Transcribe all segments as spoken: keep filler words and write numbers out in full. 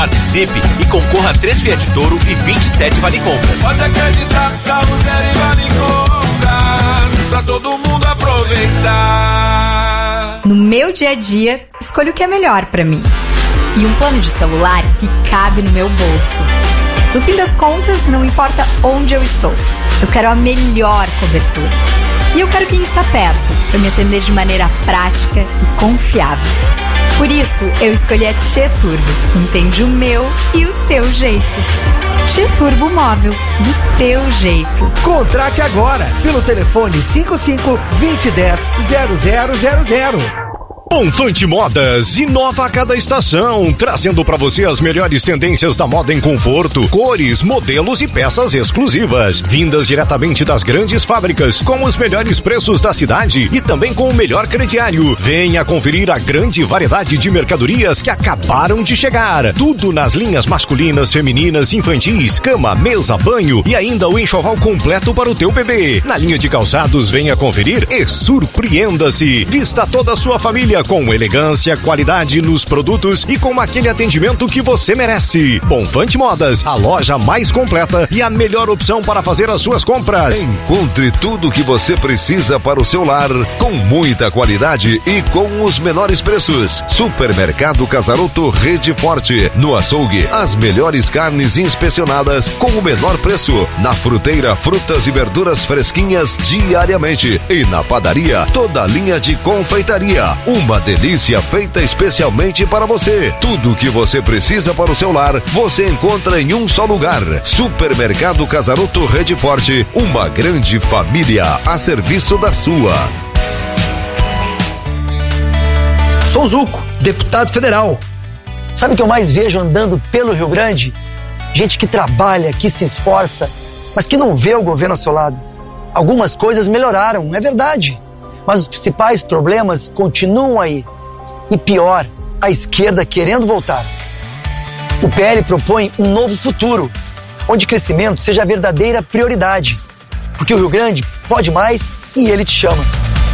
Participe e concorra a três Fiat Toro e vinte e sete Vale Compras. Pode acreditar, carro zero e Vale Compras, pra todo mundo aproveitar. No meu dia a dia, escolho o que é melhor pra mim. E um plano de celular que cabe no meu bolso. No fim das contas, não importa onde eu estou. Eu quero a melhor cobertura. E eu quero quem está perto, para me atender de maneira prática e confiável. Por isso, eu escolhi a Tchê Turbo, que entende o meu e o teu jeito. Tchê Turbo Móvel, do teu jeito. Contrate agora, pelo telefone cinco cinco, dois zero, zero zero zero zero. Bonfante Modas inova a cada estação, trazendo para você as melhores tendências da moda em conforto, cores, modelos e peças exclusivas, vindas diretamente das grandes fábricas, com os melhores preços da cidade e também com o melhor crediário. Venha conferir a grande variedade de mercadorias que acabaram de chegar. Tudo nas linhas masculinas, femininas, infantis, cama, mesa, banho e ainda o enxoval completo para o teu bebê. Na linha de calçados, venha conferir e surpreenda-se. Vista toda a sua família com elegância, qualidade nos produtos e com aquele atendimento que você merece. Bonfante Modas, a loja mais completa e a melhor opção para fazer as suas compras. Encontre tudo o que você precisa para o seu lar com muita qualidade e com os menores preços. Supermercado Casaroto Rede Forte. No açougue, as melhores carnes inspecionadas com o menor preço. Na fruteira, frutas e verduras fresquinhas diariamente. E na padaria, toda a linha de confeitaria. Uma delícia feita especialmente para você. Tudo o que você precisa para o seu lar, você encontra em um só lugar. Supermercado Casaroto Rede Forte, uma grande família a serviço da sua. Sou Zuco, deputado federal. Sabe o que eu mais vejo andando pelo Rio Grande? Gente que trabalha, que se esforça, mas que não vê o governo ao seu lado. Algumas coisas melhoraram, é verdade. Mas os principais problemas continuam aí. E pior, a esquerda querendo voltar. O P L propõe um novo futuro, onde crescimento seja a verdadeira prioridade. Porque o Rio Grande pode mais e ele te chama.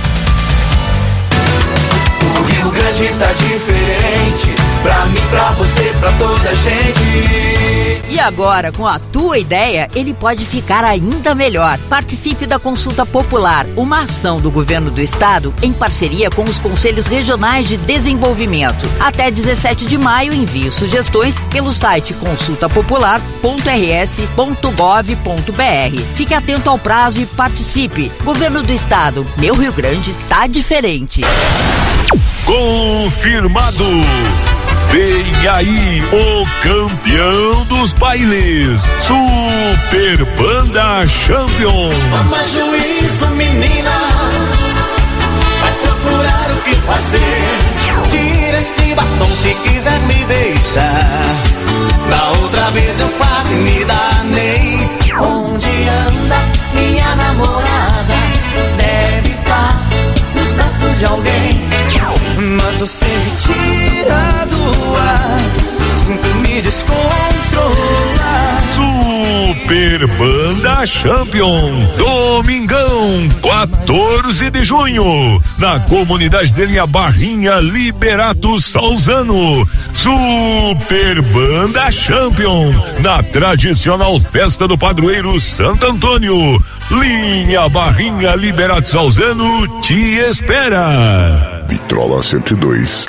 O Rio Grande tá diferente, pra mim, pra você, pra toda a gente. E agora, com a tua ideia, ele pode ficar ainda melhor. Participe da Consulta Popular, uma ação do Governo do Estado em parceria com os Conselhos Regionais de Desenvolvimento. Até dezessete de maio, envie sugestões pelo site consulta popular ponto r s ponto gov ponto b r. Fique atento ao prazo e participe. Governo do Estado, meu Rio Grande tá diferente. Confirmado! Vem aí o campeão dos bailes, Super Banda Champion. Toma juízo, menina, vai procurar o que fazer. Tira esse batom se quiser me deixar. Da outra vez eu quase me danei. Onde anda minha namorada? Deve estar nos braços de alguém. Mas você me tira do ar, sinto me descontrolar. Super Banda Champion, domingão, quatorze de junho, na comunidade de Linha Barrinha, Liberato Salzano. Super Banda Champion, na tradicional festa do padroeiro Santo Antônio. Linha Barrinha, Liberato Salzano te espera. Vitrola cento e dois.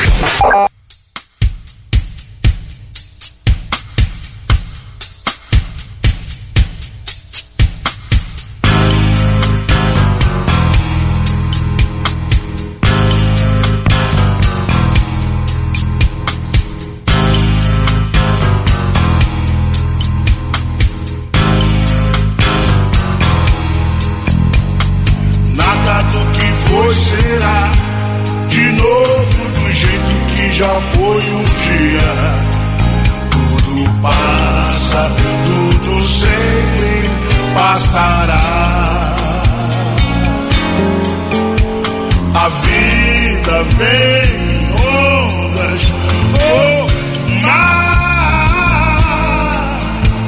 Nada do que foi será de novo do jeito que já foi um dia. Tudo passa, tudo sempre passará. A vida vem em ondas, oh, mar,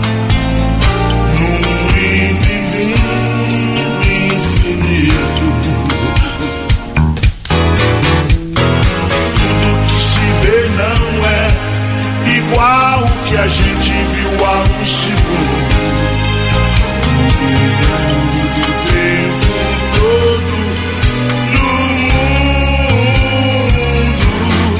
num lindo e vindo infinito. Tudo que se vê não é igual que que a gente viu há um segundo. Do tempo todo no mundo.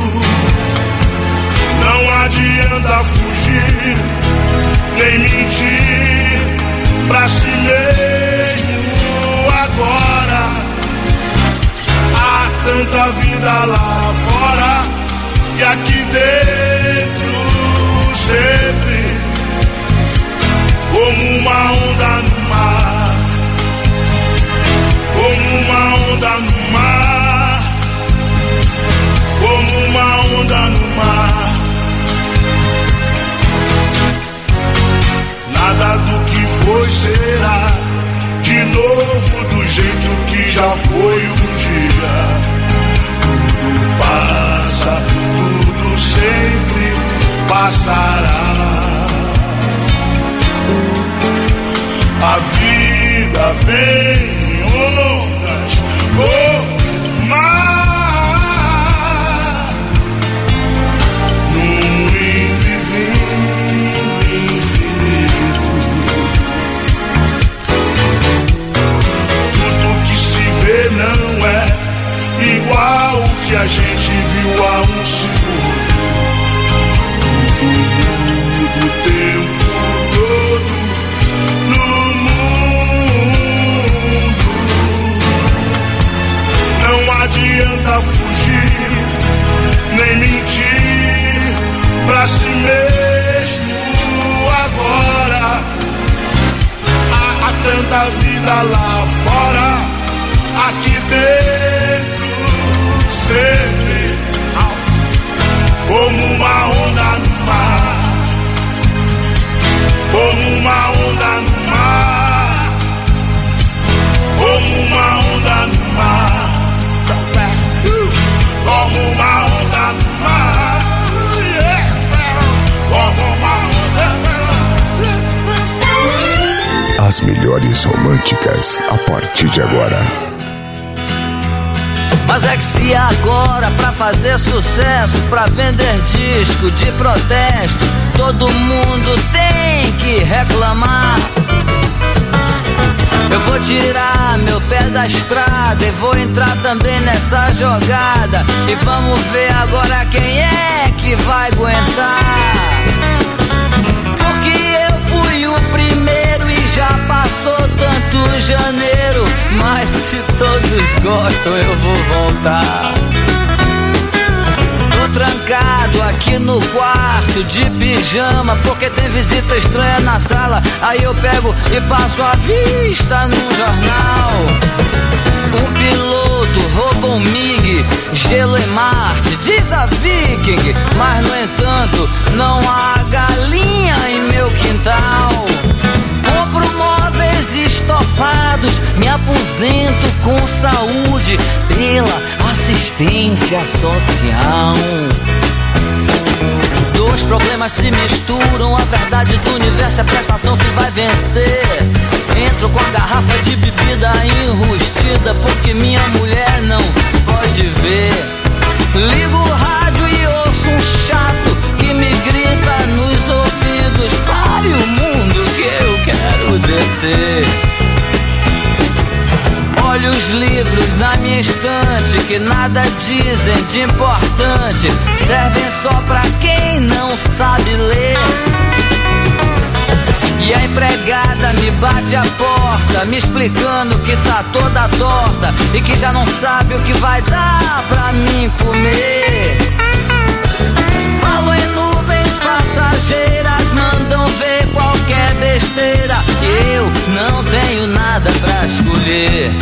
Não adianta fugir, nem mentir pra si mesmo agora. Há tanta vida lá fora e aqui dentro sempre, como uma onda no mar, como uma onda no mar, como uma onda no mar. Nada do que foi será de novo do jeito que já foi um dia. Tudo passa, tudo sempre passará. A vida vem em ondas, oh, mar, num lindo e vindo infinito. Tudo que se vê não é igual o que a gente viu há um segundo. Tudo o tempo todo no mundo. Não adianta fugir, nem mentir pra si mesmo agora. Há, há tanta vida lá fora, aqui dentro sempre, como uma onda no mar, como uma onda no mar, como uma onda no mar, como uma onda no mar, como uma onda. As melhores românticas a partir de agora. Mas é que se agora pra fazer sucesso, pra vender disco de protesto, todo mundo tem que reclamar. Eu vou tirar meu pé da estrada e vou entrar também nessa jogada. E vamos ver agora quem é que vai aguentar. Porque eu fui o primeiro e já passou tanto janeiro. Mas se todos gostam eu vou voltar. Tô trancado aqui no quarto de pijama, porque tem visita estranha na sala. Aí eu pego e passo a vista num jornal. Um piloto roubou um MiG, gelo em Marte, diz a Viking. Mas no entanto não há galinha em meu quintal. Compro móveis estofados, me aposento com saúde pela assistência social. Dois problemas se misturam, a verdade do universo é a prestação que vai vencer. Entro com a garrafa de bebida enrustida, porque minha mulher não pode ver. Ligo o rádio e ouço um chato que me grita nos ouvidos: pare o mundo que eu quero descer. Olho os livros na minha estante que nada dizem de importante, servem só pra quem não sabe ler. E a empregada me bate a porta, me explicando que tá toda torta e que já não sabe o que vai dar pra mim comer. Falo em nuvens passageiras, mandam ver qualquer besteira e eu não tenho nada pra escolher.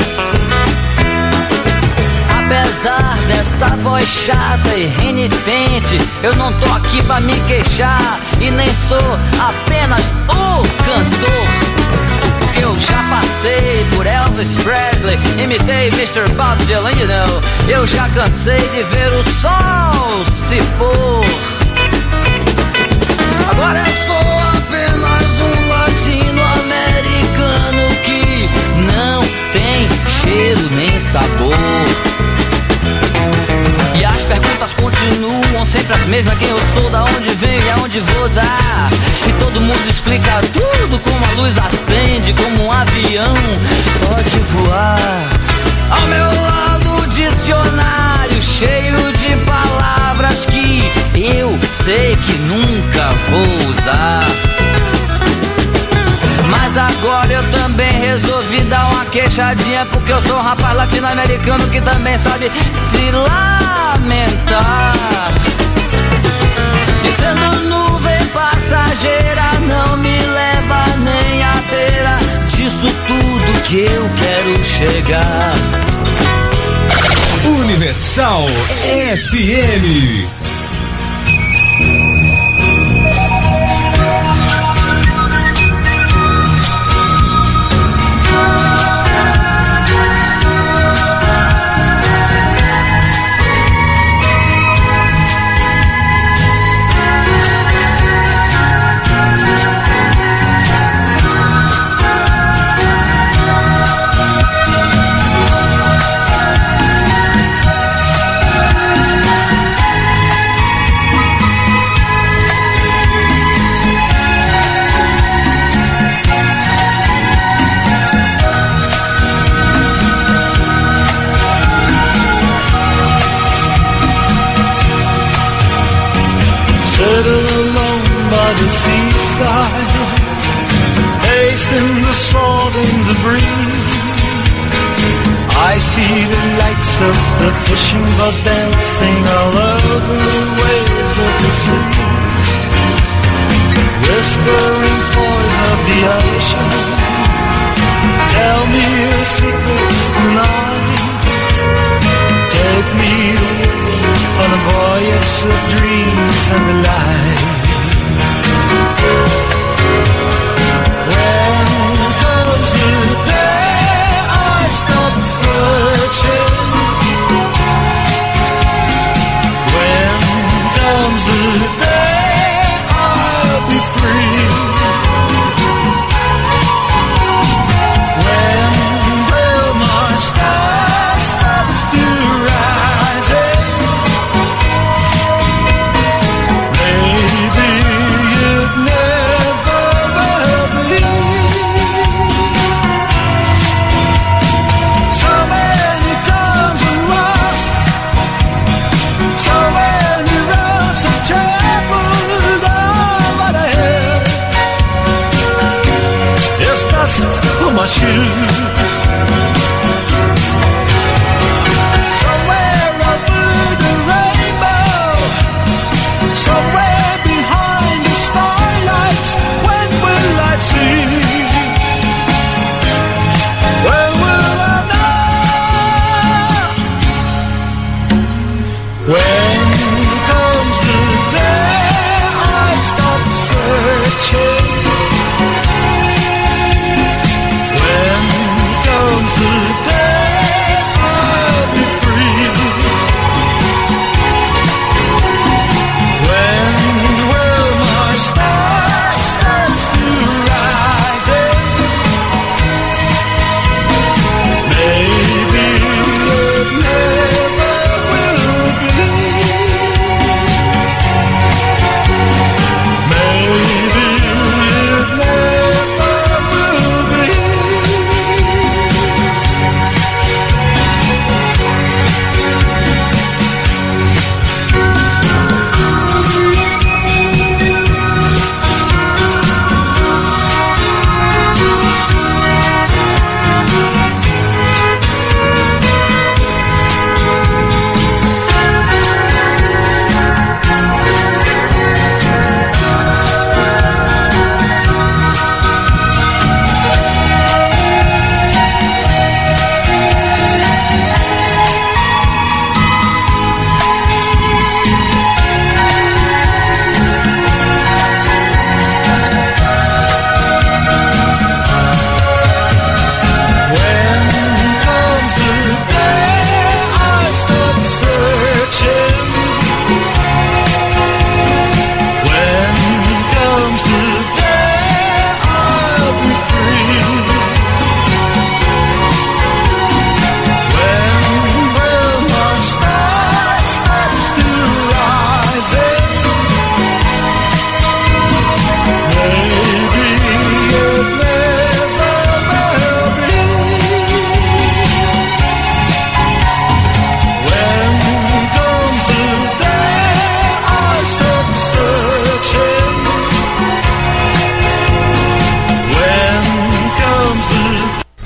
Apesar dessa voz chata e renitente, eu não tô aqui pra me queixar e nem sou apenas o cantor. Porque eu já passei por Elvis Presley, imitei mister Bob Dylan, you know. Eu já cansei de ver o sol se pôr. Agora eu sou apenas um latino-americano que não tem cheiro nem sabor. E as perguntas continuam sempre as mesmas: quem eu sou, da onde venho e aonde onde vou dar. E todo mundo explica tudo, como a luz acende, como um avião pode voar. Ao meu lado, dicionário cheio de palavras que eu sei que nunca vou usar. Mas agora eu também resolvi dar uma queixadinha, porque eu sou um rapaz latino-americano que também sabe se lamentar. E sendo nuvem passageira, não me leva nem à beira disso tudo que eu quero chegar. Universal F M. Tasting the salt and the breeze, I see the lights of the fishing boats dancing all over the waves of the sea. Whispering voice of the ocean, tell me your secrets tonight. Take me on a voyage of dreams and light. My shoes. Somewhere over the rainbow, somewhere behind the starlight, when will I see? When will I know? When comes the day I stop searching?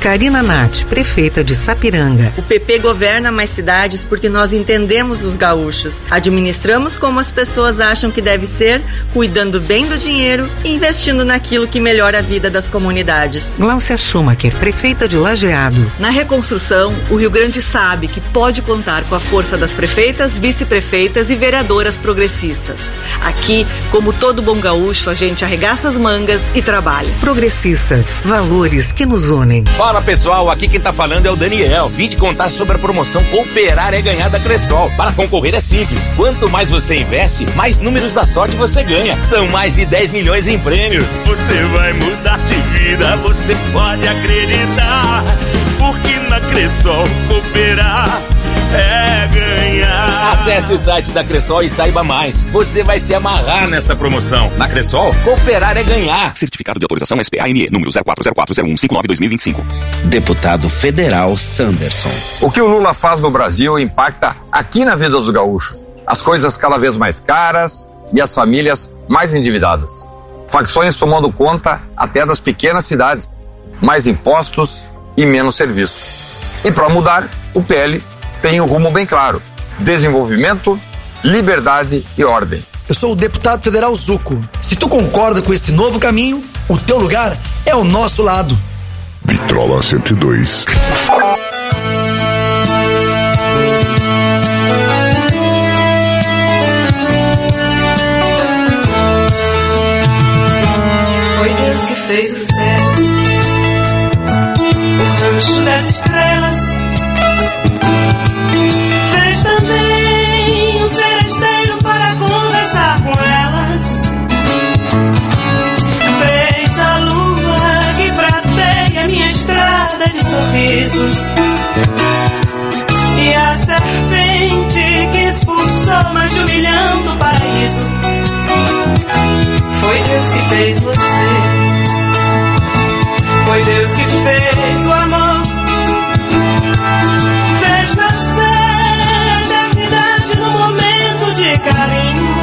Karina Nath, prefeita de Sapiranga. O P P governa mais cidades porque nós entendemos os gaúchos. Administramos como as pessoas acham que deve ser, cuidando bem do dinheiro e investindo naquilo que melhora a vida das comunidades. Gláucia Schumacher, prefeita de Lajeado. Na reconstrução, o Rio Grande sabe que pode contar com a força das prefeitas, vice-prefeitas e vereadoras progressistas. Aqui, como todo bom gaúcho, a gente arregaça as mangas e trabalha. Progressistas, valores que nos unem. Fala pessoal, aqui quem tá falando é o Daniel. Vim te contar sobre a promoção Cooperar é Ganhar da Cressol. Para concorrer é simples. Quanto mais você investe, mais números da sorte você ganha. São mais de dez milhões em prêmios. Você vai mudar de vida, você pode acreditar. Porque na Cressol cooperar é ganhar. Acesse o site da Cressol e saiba mais. Você vai se amarrar nessa promoção. Na Cressol, cooperar é ganhar. Certificado de autorização S P A M E, número zero quatro zero quatro zero um cinco nove dois mil e vinte e cinco. Deputado Federal Sanderson. O que o Lula faz no Brasil impacta aqui na vida dos gaúchos. As coisas cada vez mais caras e as famílias mais endividadas. Facções tomando conta até das pequenas cidades. Mais impostos e menos serviços. E para mudar, o P L tem um rumo bem claro: desenvolvimento, liberdade e ordem. Eu sou o deputado federal Zuco. Se tu concorda com esse novo caminho, o teu lugar é ao nosso lado. Vitrola cento e dois. Foi Deus que fez o céu, o rancho das estrelas. Fez também um seresteiro para conversar com elas. Fez a lua que prateia minha estrada de sorrisos. E a serpente que expulsou mais de um milhão do paraíso. Foi Deus que fez você. Foi Deus que fez o amor. Fez nascer a eternidade no momento de carinho.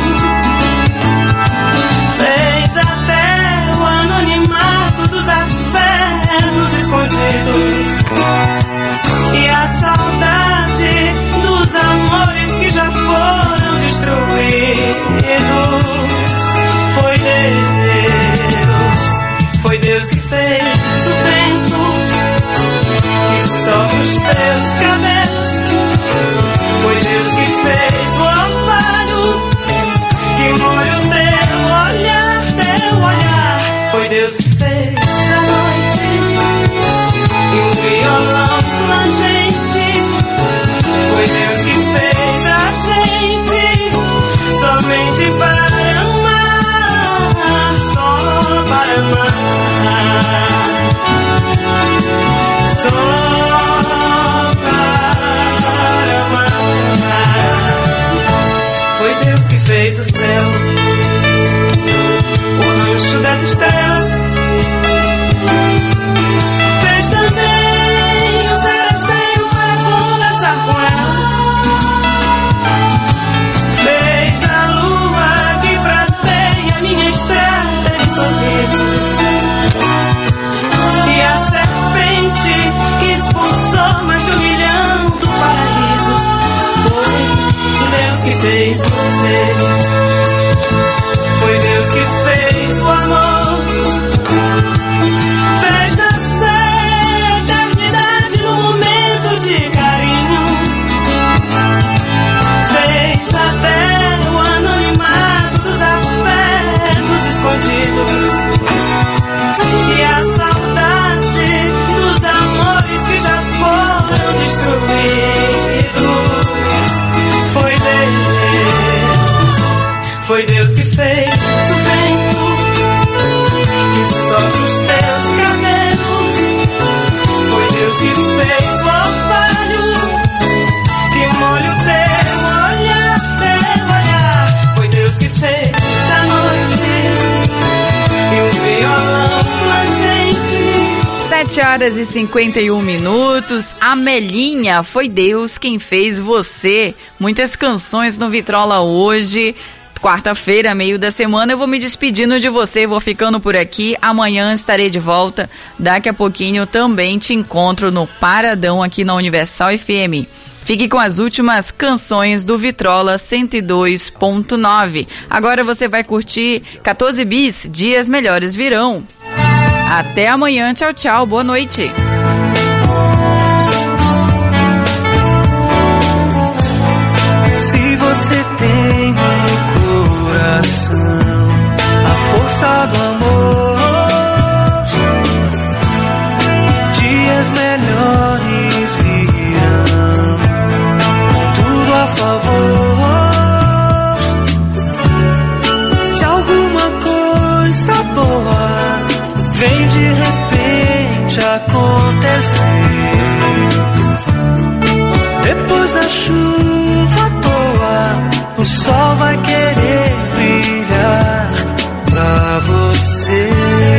Fez até o anonimato dos afetos escondidos. E a saudade dos amores que já foram destruídos. Foi Deus, foi Deus que fez o vento que sopra os teus cabelos. Foi Deus que fez o orvalho que molha o teu olhar, teu olhar. Foi Deus que fez a noite e um violão flangente. Foi Deus que fez a gente somente para amar, só para amar. Só para amar. Foi Deus que fez o céu, o rancho das estrelas. Fez também um seresteiro para conversar com elas. Fez a lua que prateia minha estrada de sorrisos. E a serpente que expulsou mais de um milhão do paraíso. Foi Deus que fez você. Foi Deus que fez o amor. Fez nascer a eternidade no momento de carinho. Fez até o anonimato dos afetos escondidos. E a saudade dos amores que já foram destruídos. Foi Deus, foi Deus que fez o vento que sopra os teus cabelos. Foi Deus que fez o orvalho que molha o teu olhar, teu olhar. Foi Deus que fez a noite e um violão flangente. sete horas e cinquenta e um minutos. Amelinha, foi Deus quem fez você. Muitas canções no Vitrola hoje. quarta-feira, meio da semana, eu vou me despedindo de você, vou ficando por aqui. Amanhã estarei de volta. Daqui a pouquinho também te encontro no Paradão aqui na Universal F M. Fique com as últimas canções do Vitrola cento e dois ponto nove. Agora você vai curtir quatorze bis, Dias Melhores Virão. Até amanhã, tchau, tchau, boa noite. Se você tem no coração a força do amor, dias melhores virão, tudo a favor. Se alguma coisa boa vem de repente acontecer, depois da chuva à toa, o sol vai querer brilhar pra você.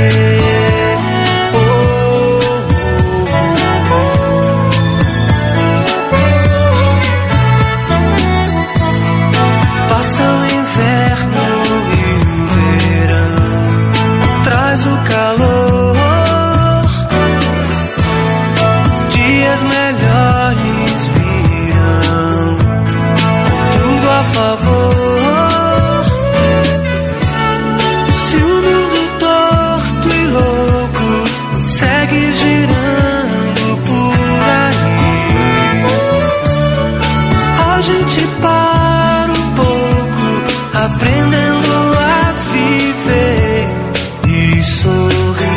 Passa o inverno e o verão traz o calor, dias melhores virão, tudo a favor. Se o mundo torto e louco segue girando por aí, a gente para um pouco, aprendendo a viver e sorrir.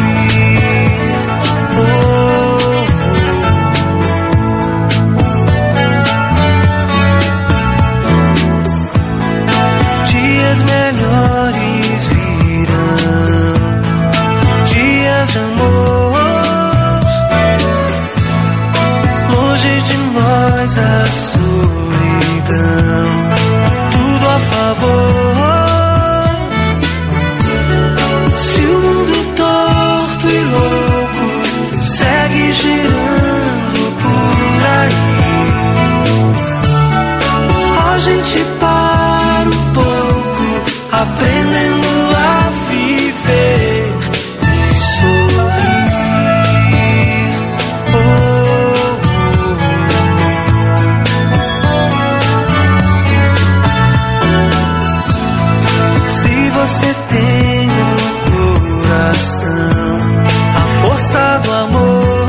Melhores virão, dias de amor, longe de nós a solidão, tudo a favor. Se o mundo torto e louco segue girando por aí, a gente para um pouco, aprendendo a viver e sorrir. Oh, oh. Se você tem no coração a força do amor,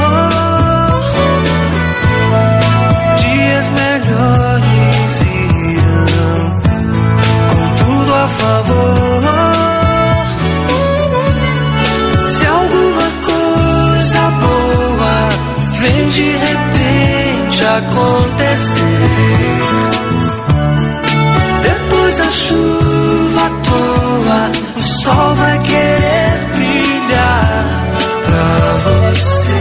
dias melhores virão, com tudo a favor. Se alguma coisa boa vem de repente acontecer, depois da chuva à toa, o sol vai querer brilhar pra você.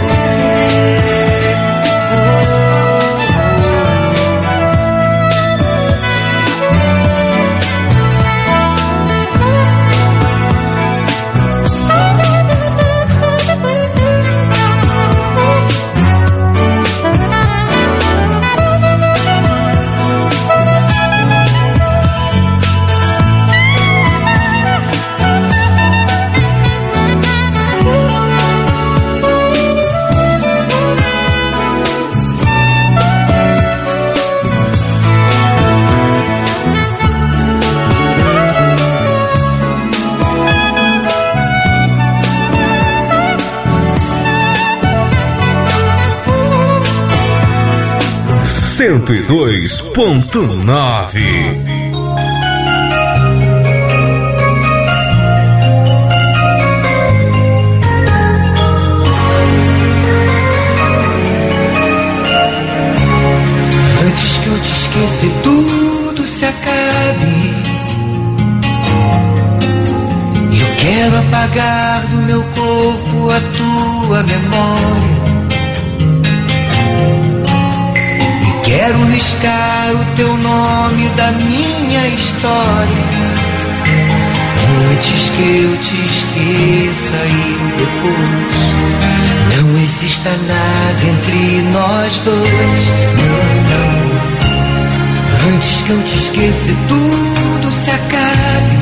cento e dois ponto nove. Antes que eu te esqueça e tudo se acabe, eu quero apagar do meu corpo a tua memória. Quero riscar o teu nome da minha história, antes que eu te esqueça e depois não exista nada entre nós dois. Não, não. Antes que eu te esqueça e tudo se acabe,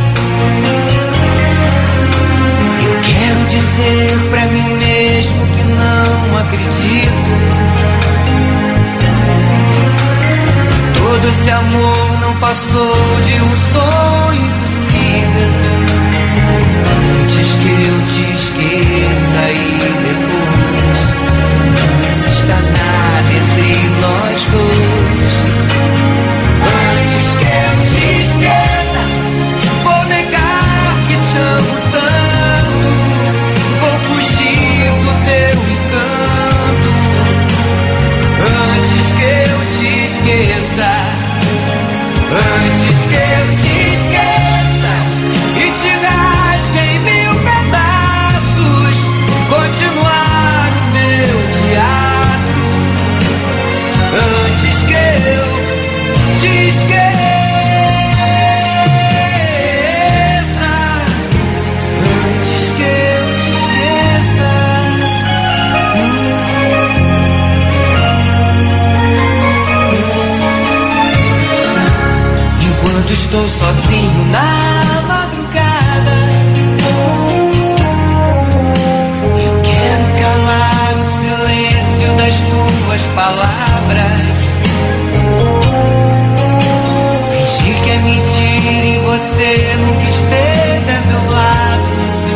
eu quero dizer pra mim mesmo que não acredito. Todo esse amor não passou de um sonho impossível. Antes que eu te esqueça e depois não exista nada entre nós dois. Antes que eu te esqueça, vou negar que te amo tanto, vou fugir do teu encanto. Antes que eu te esqueça, antes que eu te esqueça e te rasgue em mil pedaços, continuar o meu teatro. Antes que eu te esqueça, antes que eu te esqueça. Enquanto estou sozinho na madrugada, eu quero calar o silêncio das tuas palavras, fingir que é mentira e você nunca esteve a meu lado.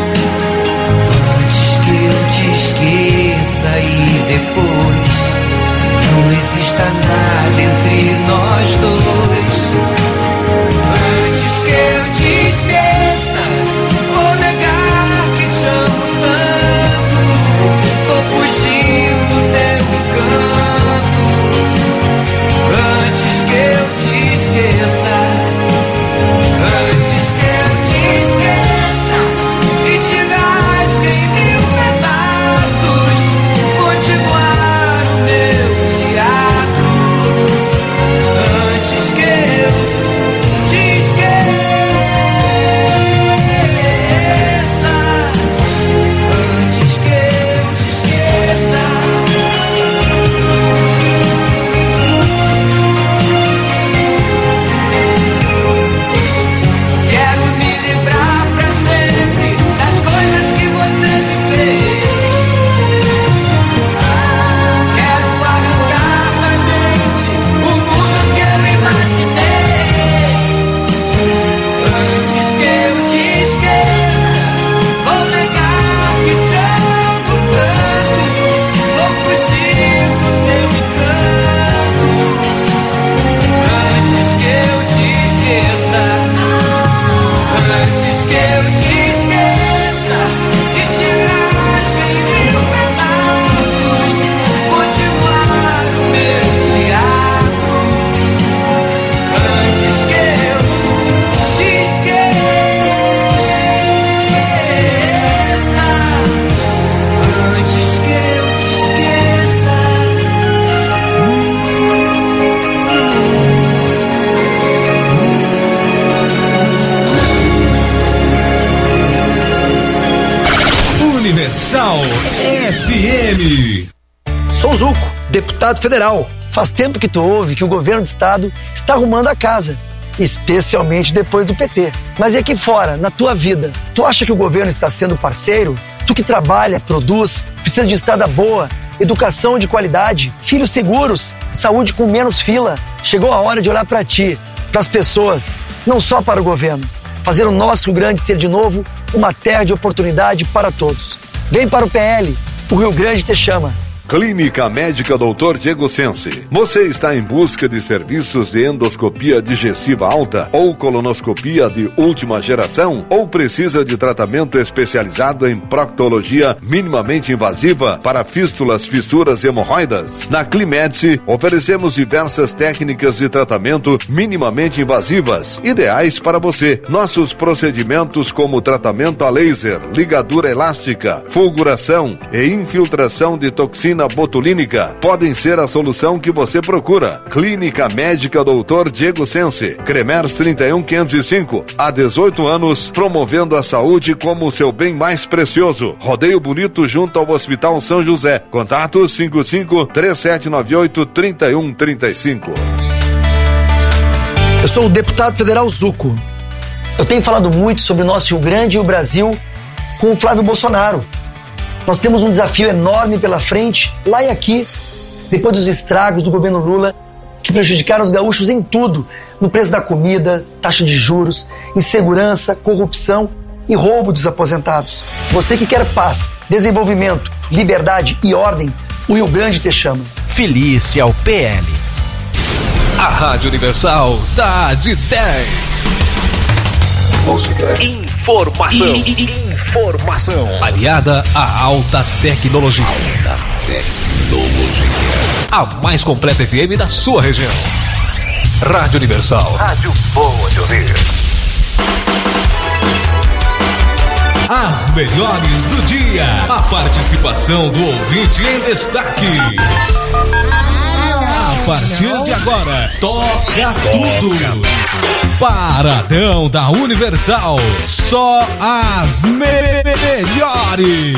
Antes que eu te esqueça e depois não exista nada entre nós dois. Antes que eu te esqueça, vou negar que te amo tanto, vou fugir do teu encanto. Antes que eu te esqueça, antes que eu te esqueça e te rasgue em mil pedaços, continuar o meu teatro. Antes que eu te esqueça, antes que eu te esqueça. Quero me livrar pra sempre das coisas que você me fez. Quero arrancar da mente o mundo que eu imaginei. Antes que eu te esqueça, vou negar que te amo tanto, vou fugir do teu encanto. Antes que eu te esqueça, antes que eu te esqueça e te rasgue em mil pedaços, continuar o meu teatro. Antes que eu te esqueça, antes que eu te esqueça. Universal F M. Sou Zuco, deputado federal. Faz tempo que tu ouve que o governo do estado está arrumando a casa, especialmente depois do P T. Mas e aqui fora, na tua vida, tu acha que o governo está sendo parceiro? Tu que trabalha, produz, precisa de estrada boa, educação de qualidade, filhos seguros, saúde com menos fila. Chegou a hora de olhar para ti, para as pessoas, não só para o governo. Fazer o nosso Rio Grande ser de novo uma terra de oportunidade para todos. Vem para o P L, o Rio Grande te chama. Clínica Médica doutor Diego Sense. Você está em busca de serviços de endoscopia digestiva alta ou colonoscopia de última geração? Ou precisa de tratamento especializado em proctologia minimamente invasiva para fístulas, fissuras e hemorroidas? Na Climedice, oferecemos diversas técnicas de tratamento minimamente invasivas, ideais para você. Nossos procedimentos como tratamento a laser, ligadura elástica, fulguração e infiltração de toxina botulínica podem ser a solução que você procura. Clínica Médica doutor Diego Sense, Cremers trinta e um quinhentos e cinco, há dezoito anos, promovendo a saúde como o seu bem mais precioso. Rodeio Bonito junto ao Hospital São José. Contatos cinco cinco, três sete nove oito, três um três cinco. sou o deputado federal Zuco. Eu tenho falado muito sobre o nosso Rio Grande e o Brasil com o Flávio Bolsonaro. Nós temos um desafio enorme pela frente, lá e aqui, depois dos estragos do governo Lula, que prejudicaram os gaúchos em tudo, no preço da comida, taxa de juros, insegurança, corrupção e roubo dos aposentados. Você que quer paz, desenvolvimento, liberdade e ordem, o Rio Grande te chama. Felice ao P L. A Rádio Universal tá de dez. Música. Informação. Informação. Aliada à alta tecnologia. Alta tecnologia. A mais completa F M da sua região. Rádio Universal. Rádio boa de ouvir. As melhores do dia. A participação do ouvinte em destaque. A partir de agora, toca tudo. Paradão da Universal. Só as melhores.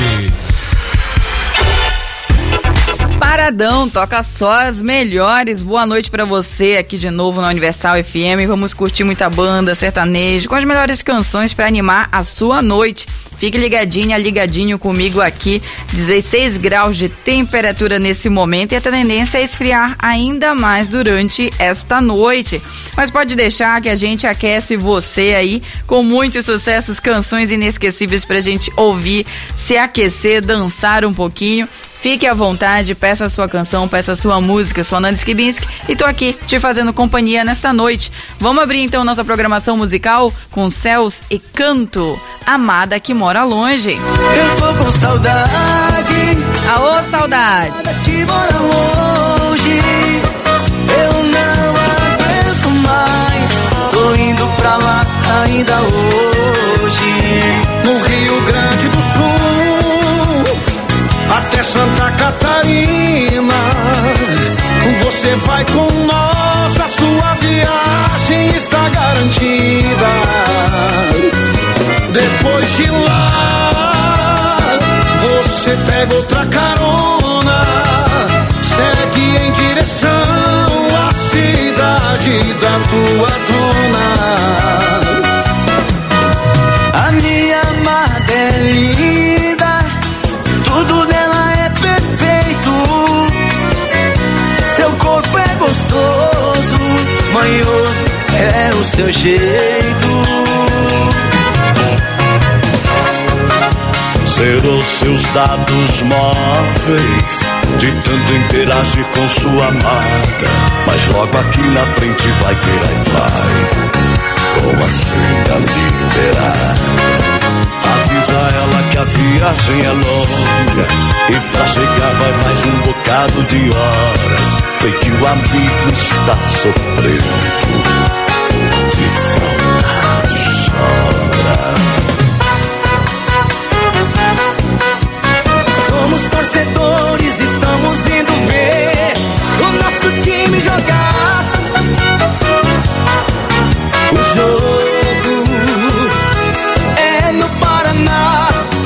Paradão, toca só as melhores. Boa noite pra você aqui de novo na Universal F M. Vamos curtir muita banda, sertanejo, com as melhores canções pra animar a sua noite. Fique ligadinha, ligadinho comigo aqui. dezesseis graus de temperatura nesse momento e a tendência é esfriar ainda mais durante esta noite. Mas pode deixar que a gente aquece você aí com muitos sucessos, canções inesquecíveis pra gente ouvir, se aquecer, dançar um pouquinho. Fique à vontade, peça a sua canção, peça a sua música. Sou a Nanda Skibinski e tô aqui te fazendo companhia nessa noite. Vamos abrir então nossa programação musical com Céus e Canto, Amada que Mora Longe. Eu tô com saudade. Aô, saudade. Que mora longe. Eu não aguento mais. Tô indo pra lá ainda hoje. No Rio Grande do Sul, até Santa Catarina, você vai com nós, a sua viagem está garantida. Depois de lá, você pega outra carona, segue em direção à cidade da tua dona. A minha amada é linda, tudo dela é perfeito. Seu corpo é gostoso, manhoso é o seu jeito. Zerou seus dados móveis, de tanto interagir com sua amada. Mas logo aqui na frente vai ter aí vai, com a senha liberada. Avisa ela que a viagem é longa e pra chegar vai mais um bocado de horas. Sei que o amigo está sofrendo, de saudade chora. Somos torcedores, estamos indo ver o nosso time jogar. O jogo é no Paraná.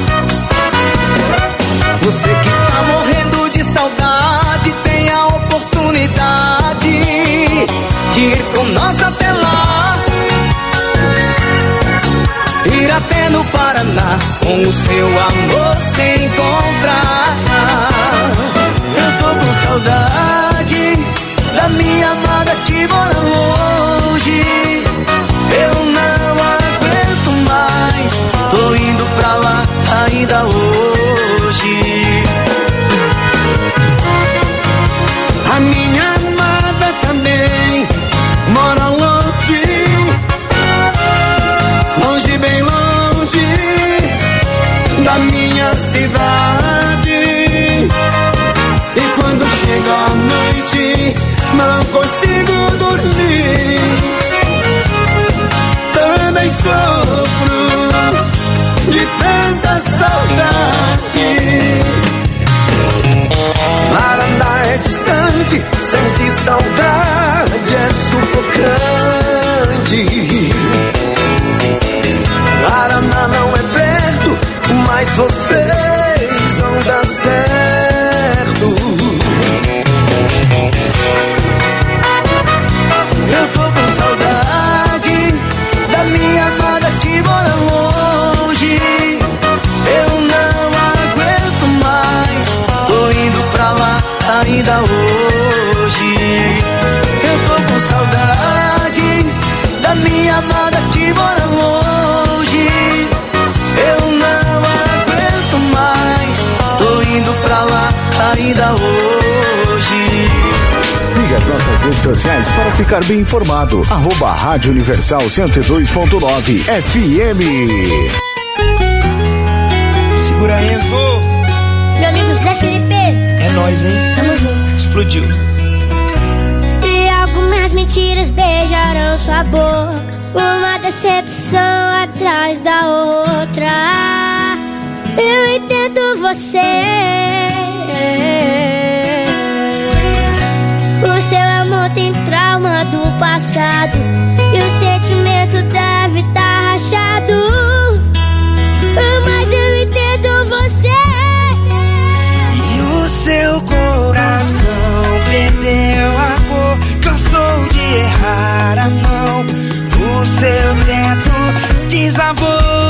Você que está morrendo de saudade tem a oportunidade de ir com nós até lá. Ir até no Paraná com o seu amor se encontrar. Eu tô com saudade da minha amada que mora longe. Eu não aguento mais, tô indo pra lá ainda hoje. A minha amada também mora longe, longe, bem longe da minha cidade. E quando chega a noite não consigo dormir, também sofro de tanta saudade. Paraná é distante, sente saudade, é sufocante. Paraná não é perto, mas vocês vão dar certo. Eu tô com saudade redes sociais para ficar bem informado. Arroba Rádio Universal cento e dois ponto nove F M. Segura aí, Enzo. Meu amigo Zé Felipe. É nóis, hein? Tamo junto. Explodiu. E algumas mentiras beijarão sua boca, uma decepção atrás da outra. Eu entendo você. O seu amor tem trauma do passado e o sentimento deve estar rachado. Mas eu entendo você. E o seu coração perdeu a cor, cansou de errar a mão. O seu teto desabou,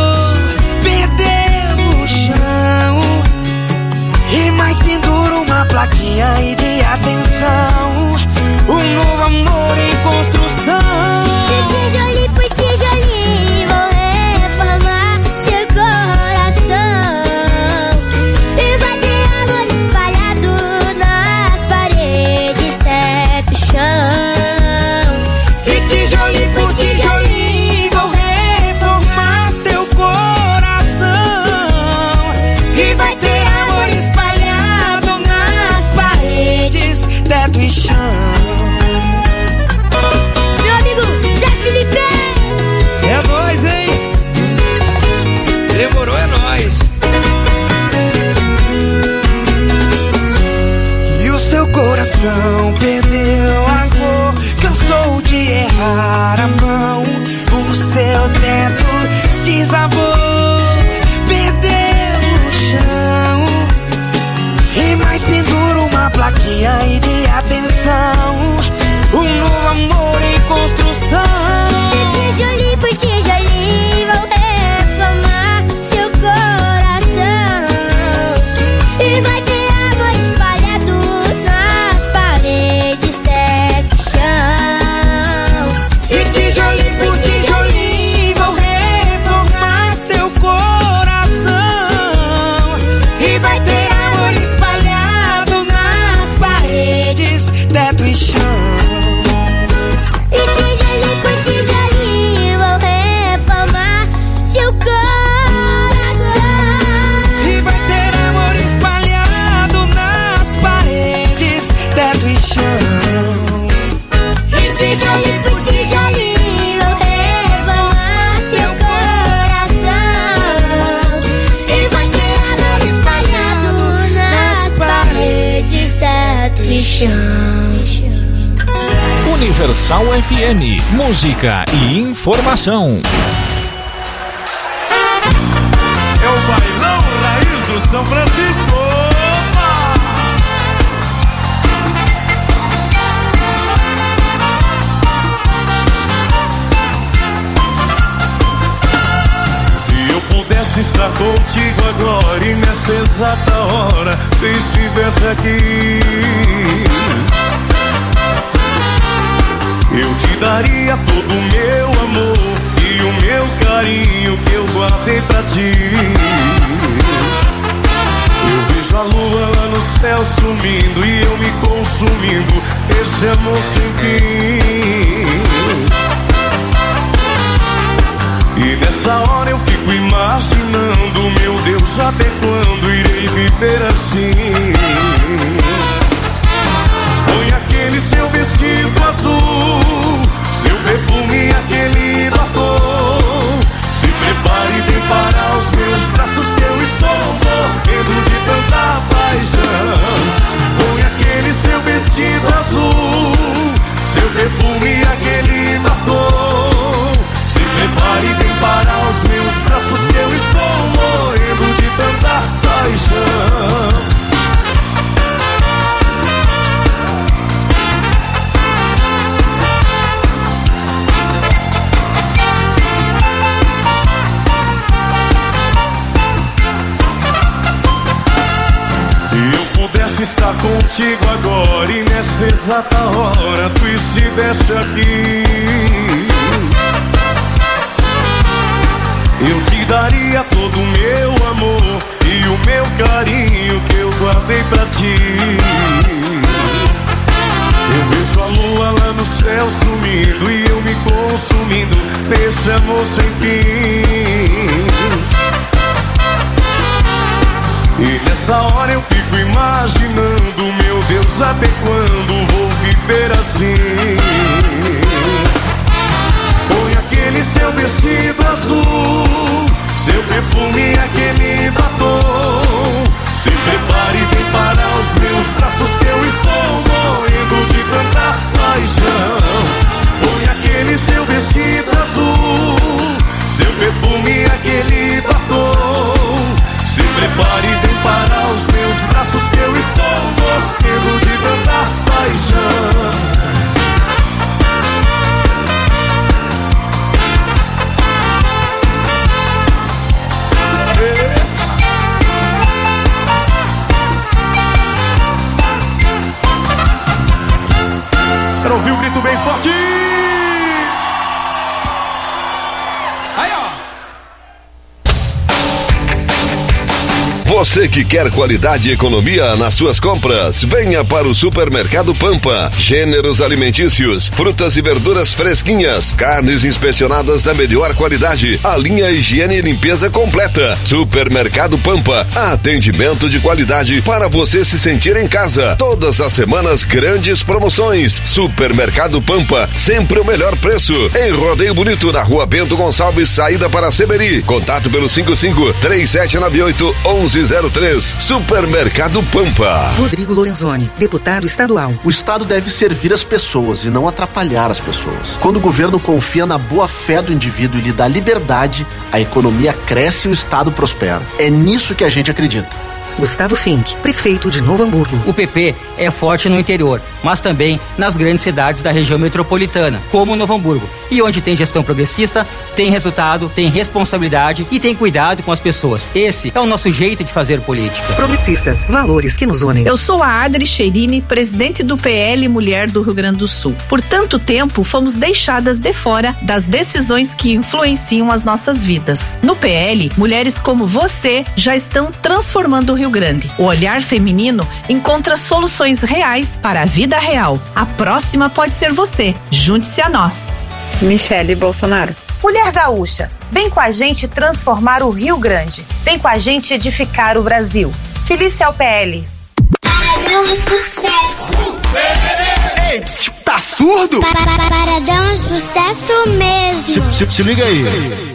perdeu o chão. E mais pendura uma plaquinha aí de atenção. Um novo amor em construção. De tijolinho por tijolinho vou reformar seu coração. E vai ter amor espalhado nas paredes, teto e chão. E tijolinho por tijolinho vou reformar seu coração. E vai ter amor espalhado nas paredes, teto e chão. Meu amigo Zé Felipe. É nóis, hein? Demorou, é nóis. E o seu coração perdeu a cor, cansou de errar a mão. O seu teto desabou, perdeu o chão. E mais pendura uma plaquinha aí de atenção. Um novo amor em construção. De tijolinho por tijolinho vou reformar seu coração. E vai ter amor espalhado nas paredes, teto e chão. E tijolinho por tijolinho vou reformar seu coração. E vai ter amor espalhado nas paredes, teto e chão. E tijolinho por tijolinho vou reformar seu coração. E vai ter amor espalhado nas paredes, teto e chão. E tijolinho por tijolinho vou reformar seu coração. E vai ter amor espalhado nas paredes, teto e chão. Universal F M, música e informação. É o bailão raiz do São Francisco. Se eu pudesse estar contigo agora e nessa exata hora tu estivesse aqui, eu te daria todo o meu amor e o meu carinho que eu guardei pra ti. Eu vejo a lua lá no céu sumindo e eu me consumindo, esse amor sem fim. E nessa hora eu fico imaginando, meu Deus, até quando irei viver assim? Põe aquele seu vestido azul, seu perfume e aquele batom. Se prepare bem para os meus braços que eu estou morrendo de tanta paixão. Põe aquele seu vestido azul, seu perfume e aquele batom. Se prepare bem para os meus braços que eu estou morrendo de tanta paixão. Se estar contigo agora e nessa exata hora tu estivesse aqui, eu te daria todo o meu amor e o meu carinho que eu guardei pra ti. Eu vejo a lua E nessa hora eu fico imaginando, meu Deus, até quando vou viver assim? Põe aquele seu vestido azul, seu perfume e aquele batom. Se prepare e vem para os meus braços, que eu estou morrendo de tanta paixão. Põe aquele seu vestido azul, seu perfume e aquele batom. Se prepare e vem para os meus braços, que eu estou morrendo de tanta paixão. Quero ouvir um grito bem forte. Aí, ó. Você que quer qualidade e economia nas suas compras, venha para o Supermercado Pampa. Gêneros alimentícios, frutas e verduras fresquinhas, carnes inspecionadas da melhor qualidade, a linha higiene e limpeza completa. Supermercado Pampa, atendimento de qualidade para você se sentir em casa. Todas as semanas, grandes promoções. Supermercado Pampa, sempre o melhor preço. Em Rodeio Bonito, na Rua Bento Gonçalves, saída para Seberi. Contato pelo cinco cinco, três sete nove oito, um um zero três. Supermercado Pampa. Rodrigo Lorenzoni, deputado estadual. O Estado deve servir as pessoas e não atrapalhar as pessoas. Quando o governo confia na boa fé do indivíduo e lhe dá liberdade, a economia cresce e o Estado prospera. É nisso que a gente acredita. Gustavo Fink, prefeito de Novo Hamburgo. O P P é forte no interior, mas também nas grandes cidades da região metropolitana, como Novo Hamburgo. E onde tem gestão progressista, tem resultado, tem responsabilidade e tem cuidado com as pessoas. Esse é o nosso jeito de fazer política. Progressistas, valores que nos unem. Eu sou a Adri Cherini, presidente do P L Mulher do Rio Grande do Sul. Por tanto tempo, fomos deixadas de fora das decisões que influenciam as nossas vidas. No P L, mulheres como você já estão transformando o Rio Grande. O olhar feminino encontra soluções reais para a vida real. A próxima pode ser você. Junte-se a nós. Michele Bolsonaro. Mulher gaúcha, vem com a gente transformar o Rio Grande. Vem com a gente edificar o Brasil. Felícia ao P L. Paradão é sucesso. Ei, tá surdo? Paradão é sucesso mesmo. Se, se, se liga aí.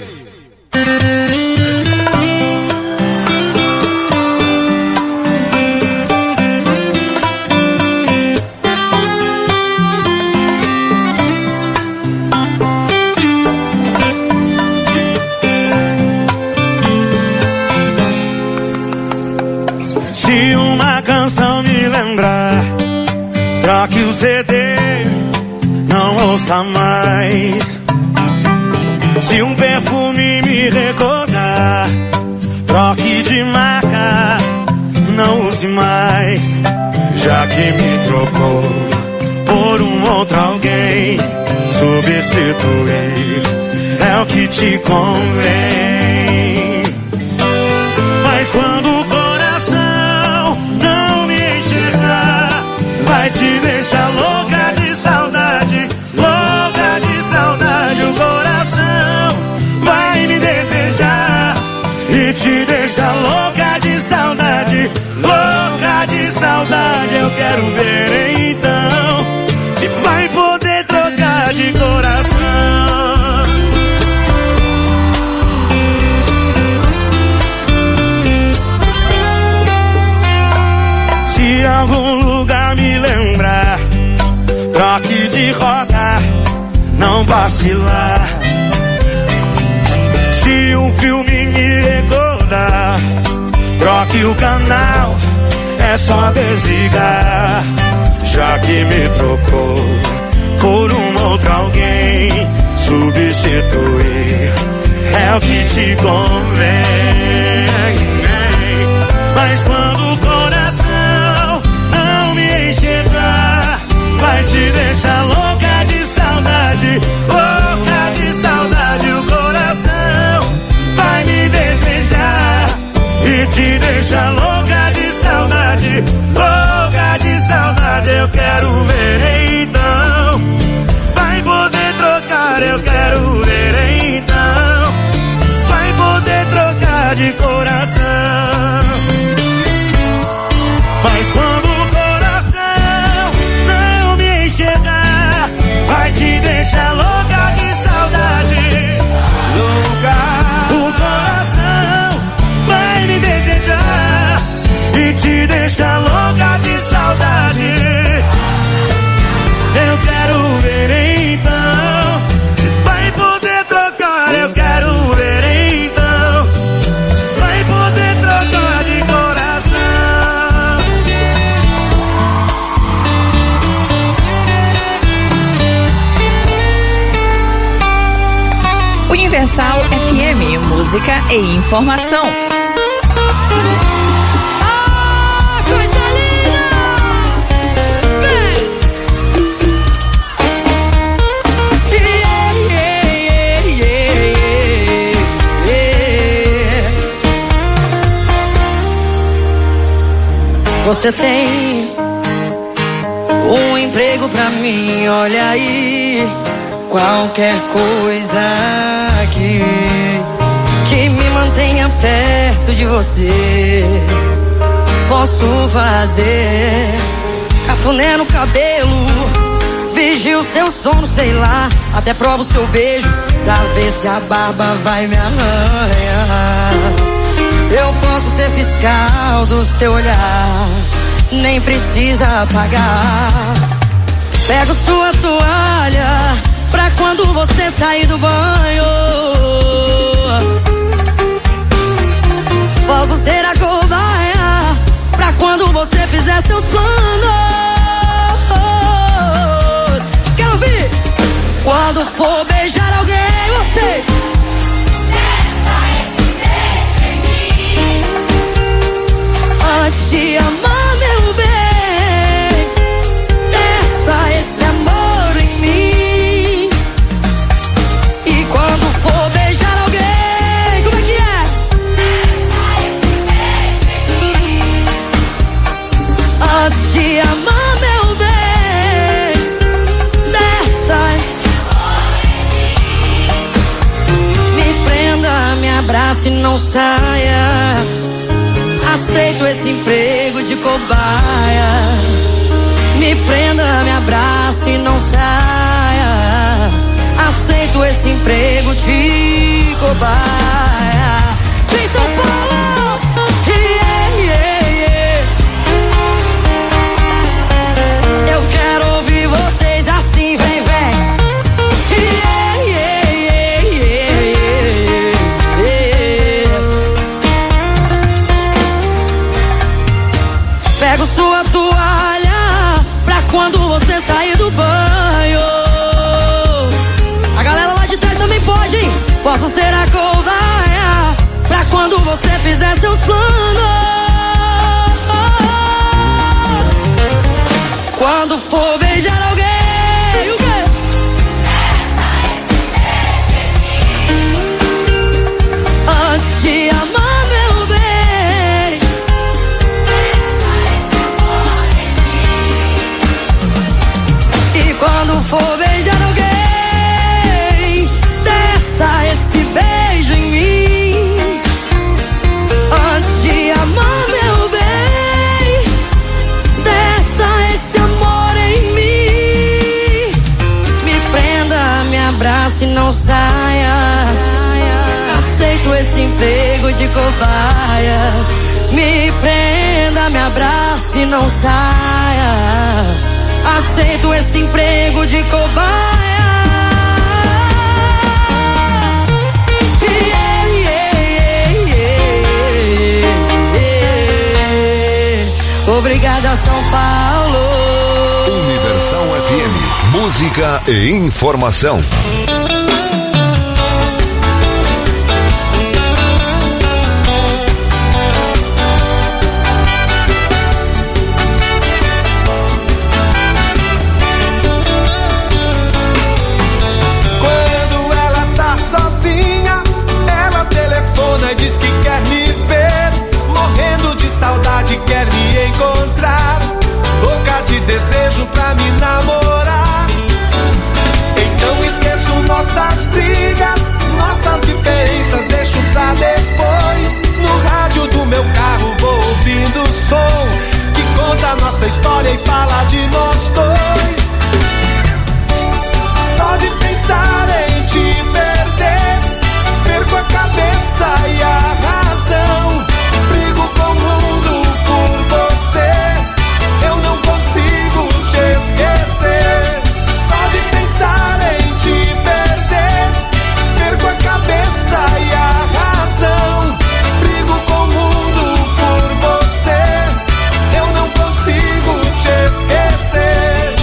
Se uma canção me lembrar, troque o C D, não ouça mais. Se um perfume me recordar, troque de marca, não use mais. Já que me trocou por um outro alguém, substituir é o que te convém. Mas quando o coração não me enxergar, vai te deixar louca de saudade, louca de saudade. O coração vai me desejar e te deixar louca de saudade, louca de saudade. Eu quero ver então se vai poder trocar de coração. Se algum lugar me lembrar, troque de rota, não vacilar. Se um filme me recordar, troque o canal, é só desligar. Já que me trocou por um outro alguém, substituir é o que te convém. Mas quando o coração não me enxergar, vai te deixar louca de saudade, louca de saudade. O coração vai me desejar e te deixar louca de saudade, louca de saudade. Eu quero ver então, vai poder trocar. Eu quero ver então, vai poder trocar de coração. música e informação. Ah, coisa linda! Yeah, yeah, yeah, yeah. Você tem um emprego pra mim, olha aí. Qualquer coisa que, que me mantenha perto de você, posso fazer. Cafuné no cabelo, vigio seu sono, sei lá. Até provo seu beijo, pra ver se a barba vai me arranhar. Eu posso ser fiscal do seu olhar, nem precisa apagar. Pego sua toalha pra quando você sair do banho. Posso ser a cobaia pra quando você fizer seus planos. Quero ouvir. Quando for beijar alguém, você testa esse beijo em mim. Antes de amar, meu bem, testa esse amor em mim. E quando for beijar alguém, como é que é? Testa esse beijo em mim. Antes de amar, meu bem, testa esse amor em mim. Me prenda, me abrace e não saia. Aceito esse emprego de cobaia. Me prenda, me abrace e não saia. Aceito esse emprego de cobaia. Vem São Paulo! Yeah, yeah, yeah. Eu quero ouvir vocês assim, vem, vem. Yeah, yeah, yeah, yeah, yeah. Pego sua toalha pra quando você sair do banho. A galera lá de trás também pode, hein? Posso ser a cobaia pra quando você fizer seus planos. Quando for beijar alguém, o quê? Testa esse beijo em mim. Antes de amar, meu bem, testa esse amor em mim. E quando for beijar alguém, testa esse beijo em mim. Antes de amar, meu bem, testa esse amor em mim. Me prenda, me abrace e não saia. Aceito esse emprego de cobaia. Me prenda, me abrace e não saia. Aceito esse emprego de cobaia. Yeah, yeah, yeah, yeah, yeah. Obrigada, São Paulo. Universal F M, música e informação. Quando ela tá sozinha, ela telefona e diz que quer me ver. Morrendo de saudade, quer me encontrar. Louca de desejo pra me namorar. Então esqueço nossas brigas, nossas diferenças deixo pra depois. No rádio do meu carro vou ouvindo o som que conta a nossa história e fala de nós dois. Só de pensar em te perder, perco a cabeça e a razão. Brigo com o mundo por você, eu não consigo te esquecer. Só de pensar em te perder, perco a cabeça e a razão. Brigo com o mundo por você, eu não consigo te esquecer.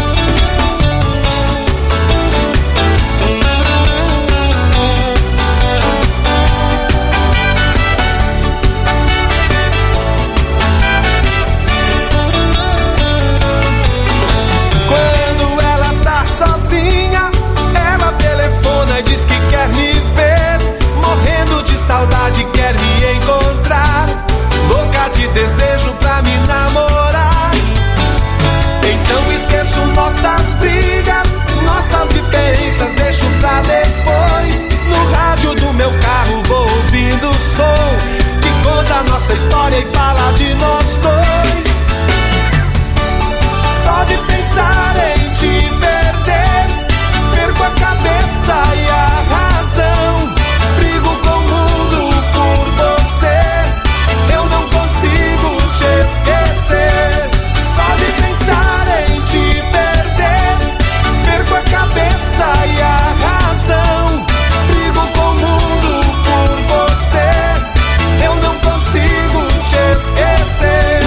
conversas deixo pra depois. No rádio do meu carro vou ouvindo o som que conta a nossa história e fala de nós dois. Só de pensar em te perder, perco a cabeça e a razão. Brigo com o mundo por você, eu não consigo te esquecer. Só de pensar em te perder, perco a cabeça e a razão. Brigo com o mundo por você, eu não consigo te esquecer.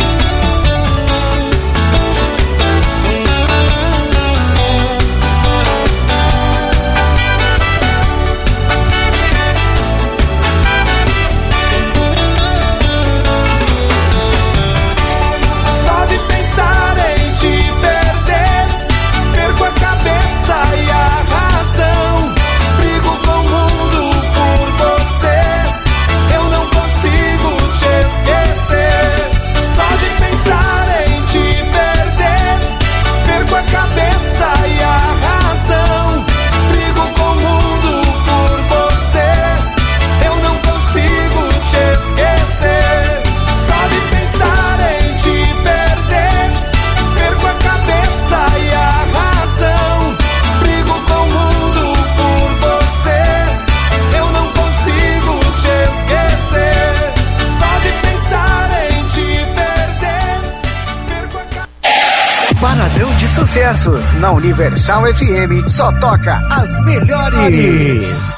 Paradão de sucessos na Universal F M, só toca as melhores.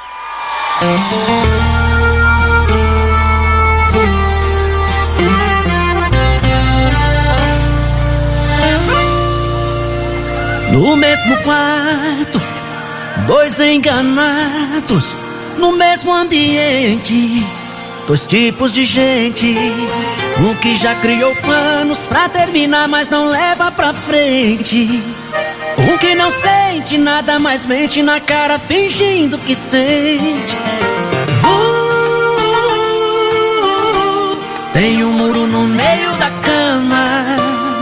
No mesmo quarto, dois enganados, no mesmo ambiente, dois tipos de gente. Um que já criou planos pra terminar, mas não leva pra frente. Um que não sente nada, mas mente na cara fingindo que sente. uh, Tem um muro no meio da cama.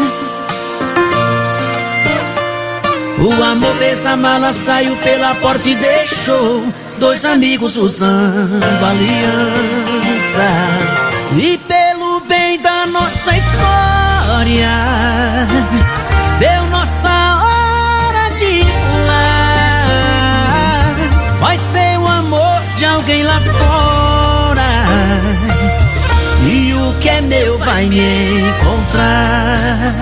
O amor fez a mala, saiu pela porta e deixou dois amigos usando aliança. E pelo bem da nossa história, deu nossa hora de voar. Vai ser o amor de alguém lá fora, e o que é meu vai me encontrar.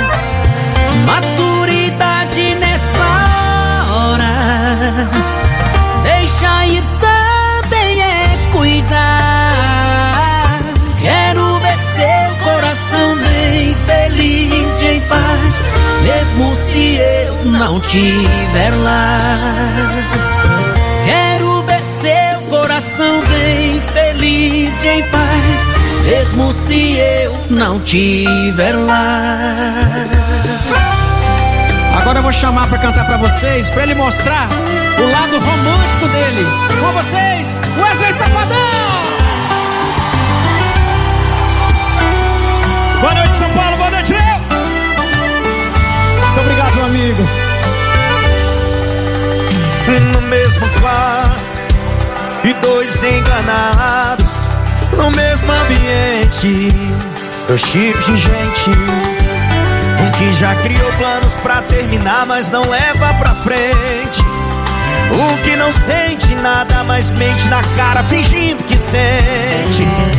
Maturidade nessa hora, deixa ir também é cuidar. Quero ver seu coração bem feliz e em paz, mesmo se eu não tiver lá. Quero ver seu coração bem feliz e em paz, mesmo se eu não tiver lá. Agora eu vou chamar pra cantar pra vocês, pra ele mostrar o lado romântico dele. Com vocês, Wesley Safadão! Boa noite, São Paulo, boa noite, Léo! Muito obrigado, meu amigo. No mesmo quarto e dois enganados, no mesmo ambiente, dois tipos de gente. Um que já criou planos pra terminar, mas não leva pra frente. Um que não sente nada, mas mente na cara fingindo que sente.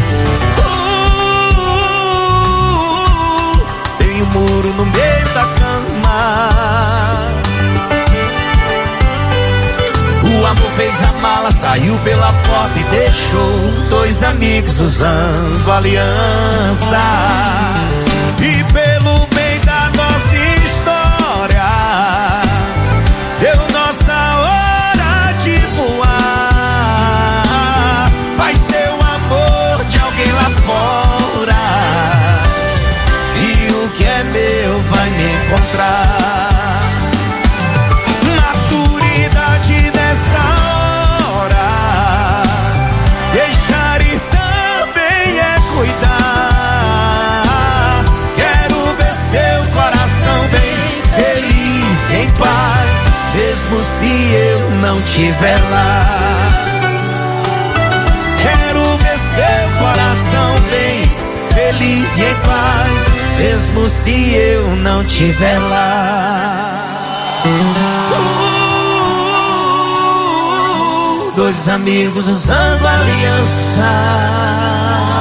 uh, Tem um muro no meio da cama. O amor fez a mala, saiu pela porta e deixou dois amigos usando aliança. E pelo bem da nossa história, deu nossa hora de voar. Vai ser o amor de alguém lá fora, e o que é meu vai me encontrar. Maturidade nessa hora, deixar ir também é cuidar. estiver lá. Quero ver seu coração bem feliz e em paz, mesmo se eu não estiver lá. Uh, dois amigos usando aliança.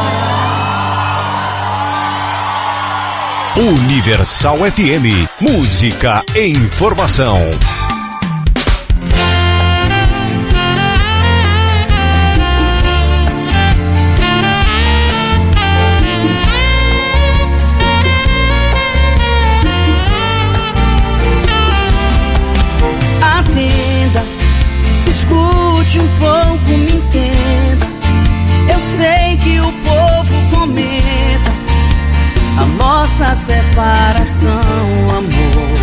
Universal F M, música e informação. Atenda, escute um pouco, me entenda. Eu sei que o povo comenta a nossa separação, amor.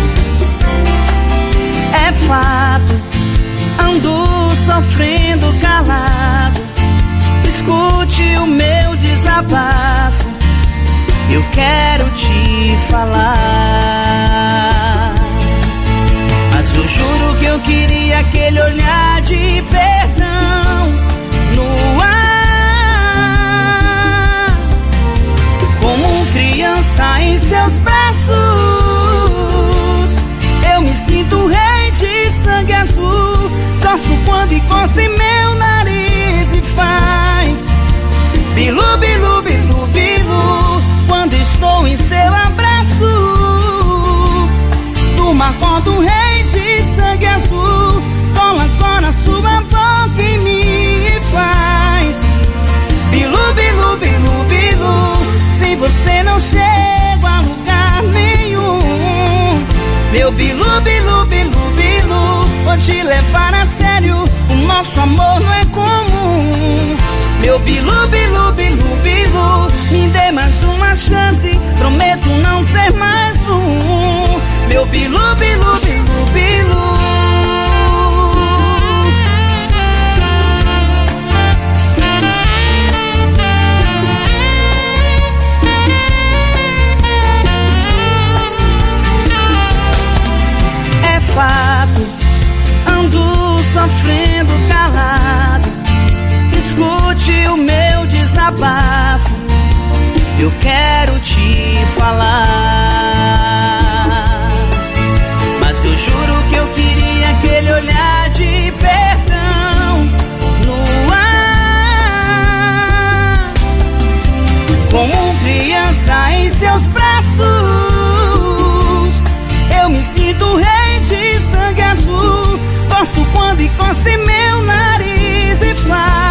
É fato, ando sofrendo calado. Escute o meu desabafo, eu quero te falar. Mas eu juro que eu queria aquele olhar de perdão no ar, como criança em seus braços. Eu me sinto rei de sangue azul. Gosto quando encosta em meu nariz e faz bilu, bilu, bilu, bilu. Quando estou em seu abraço, durma quando um rei de sangue azul cola agora sua boca em mim e faz bilu, bilu, bilu, bilu. Sem você não chego a lugar nenhum. Meu bilu, bilu, bilu, bilu. Vou te levar a sério, o nosso amor não é comum. Meu bilu, bilu, bilu, bilu. Me dê mais uma chance, prometo não ser mais um. Meu bilu, bilu, bilu, bilu. É fato, ando sofrendo calado. Escute o meu desabafo, eu quero te falar. Mas eu juro que eu queria aquele olhar de perdão no ar, como criança em seus braços. Eu me sinto rei de sangue azul. Gosto quando encosta em meu nariz e faz